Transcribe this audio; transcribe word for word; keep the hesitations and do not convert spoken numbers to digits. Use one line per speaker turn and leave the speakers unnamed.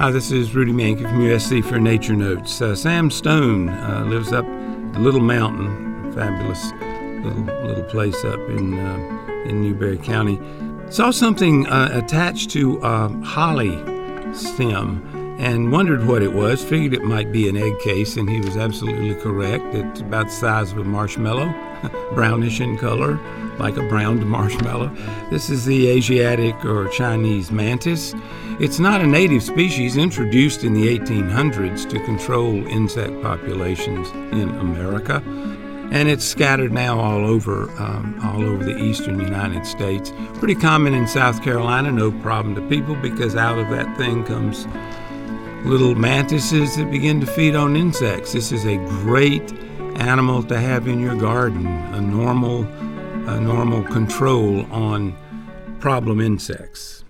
Hi, this is Rudy Mankey from U S C for Nature Notes. Uh, Sam Stone uh, lives up the Little Mountain, a fabulous little little place up in uh, in Newberry County. Saw something uh, attached to a holly stem and wondered what it was. Figured it might be an egg case, and he was absolutely correct. It's about the size of a marshmallow, brownish in color, like a browned marshmallow. This is the Asiatic or Chinese mantis. It's not a native species, introduced in the eighteen hundreds to control insect populations in America, and it's scattered now all over um, all over the eastern United States. Pretty common in South Carolina, no problem to people, because out of that thing comes little mantises that begin to feed on insects. This is a great animal to have in your garden, a normal, a normal control on problem insects.